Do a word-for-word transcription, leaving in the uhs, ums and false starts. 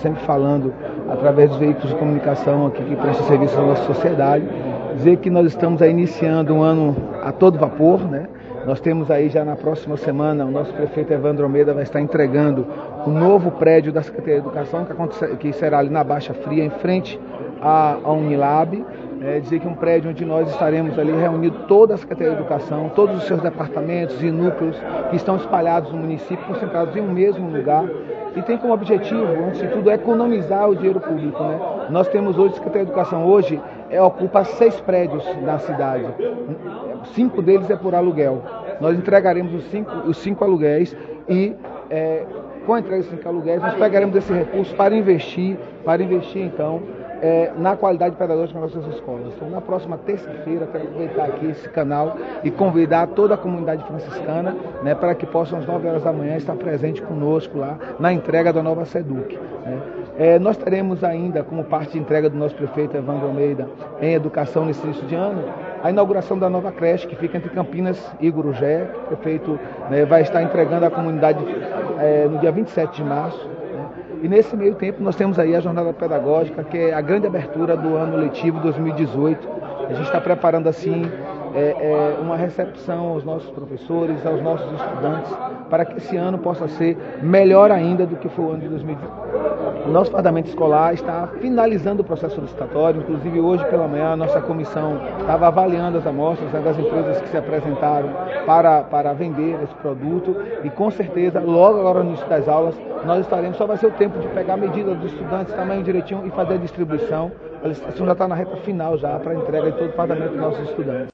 sempre falando através dos veículos de comunicação aqui que prestam serviço à nossa sociedade, dizer que nós estamos aí iniciando um ano a todo vapor, né? Nós temos aí já na próxima semana, o nosso prefeito Evandro Almeida vai estar entregando o novo prédio da Secretaria de Educação, que, acontecer, que será ali na Baixa Fria, em frente à, à Unilab. É, dizer que um prédio onde nós estaremos ali reunindo toda a Secretaria de Educação, todos os seus departamentos e núcleos que estão espalhados no município, concentrados em um mesmo lugar, e tem como objetivo, antes de tudo, economizar o dinheiro público, né? Nós temos hoje, a Secretaria de Educação hoje é, ocupa seis prédios na cidade, cinco deles é por aluguel. Nós entregaremos os cinco, os cinco aluguéis e é, com a entrega dos cinco aluguéis, nós pegaremos esse recurso para investir, para investir então, É, na qualidade pedagógica das nossas escolas. Então, na próxima terça-feira, quero aproveitar aqui esse canal e convidar toda a comunidade franciscana, né, para que possam, às nove horas da manhã, estar presente conosco lá na entrega da nova SEDUC. Né. É, nós teremos ainda, como parte de entrega do nosso prefeito Evandro Almeida, em educação nesse início de ano, a inauguração da nova creche, que fica entre Campinas e Gurugé. O prefeito, né, vai estar entregando à comunidade é, no dia vinte e sete de março. E nesse meio tempo nós temos aí a jornada pedagógica, que é a grande abertura do ano letivo dois mil e dezoito. A gente está preparando assim é, é, uma recepção aos nossos professores, aos nossos estudantes, para que esse ano possa ser melhor ainda do que foi o ano de dois mil e dezoito. O nosso fardamento escolar está finalizando o processo licitatório, inclusive hoje pela manhã a nossa comissão estava avaliando as amostras, né, das empresas que se apresentaram para, para vender esse produto, e com certeza logo agora no início das aulas nós estaremos, só vai ser o tempo de pegar a medida dos estudantes, tamanho direitinho, e fazer a distribuição. A licitação já está na reta final já para a entrega de todo o fardamento dos nossos estudantes.